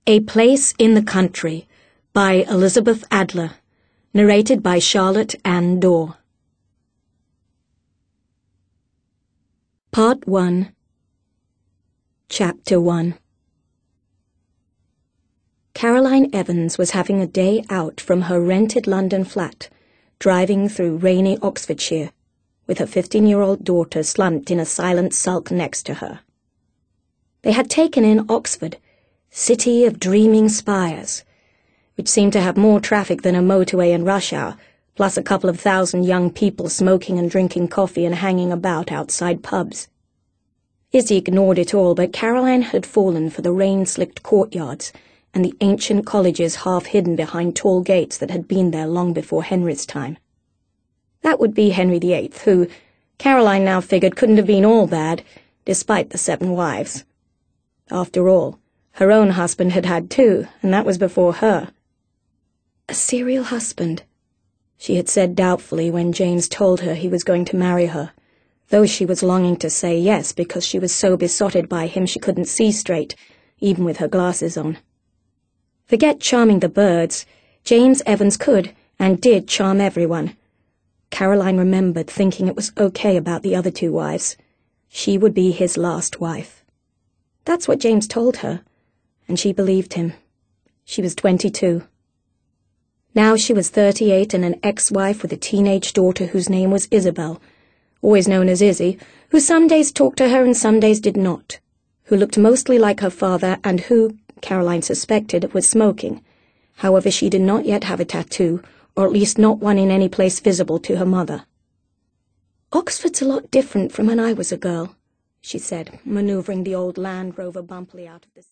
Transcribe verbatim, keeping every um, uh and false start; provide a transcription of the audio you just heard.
A Place in the Country by Elizabeth Adler, narrated by Charlotte Ann Dorr. Part one, Chapter one. Caroline Evans was having a day out from her rented London flat, driving through rainy Oxfordshire, with her fifteen-year-old daughter slumped in a silent sulk next to her. They had taken in Oxford, city of dreaming spires, which seemed to have more traffic than a motorway in rush hour, plus a couple of thousand young people smoking and drinking coffee and hanging about outside pubs. Izzy ignored it all, but Caroline had fallen for the rain-slicked courtyards and the ancient colleges half hidden behind tall gates that had been there long before Henry's time. That would be Henry the Eighth, who, Caroline now figured, couldn't have been all bad, despite the seven wives. After all, her own husband had had two, and that was before her. A serial husband, she had said doubtfully when James told her he was going to marry her, though she was longing to say yes because she was so besotted by him she couldn't see straight, even with her glasses on. Forget charming the birds, James Evans could and did charm everyone. Caroline remembered thinking it was okay about the other two wives. She would be his last wife. That's what James told her, and she believed him. She was twenty-two. Now she was thirty-eight and an ex-wife with a teenage daughter whose name was Isabel, always known as Izzy, who some days talked to her and some days did not, who looked mostly like her father and who, Caroline suspected, was smoking. However, she did not yet have a tattoo, or at least not one in any place visible to her mother. "Oxford's a lot different from when I was a girl," she said, manoeuvring the old Land Rover bumpily out of the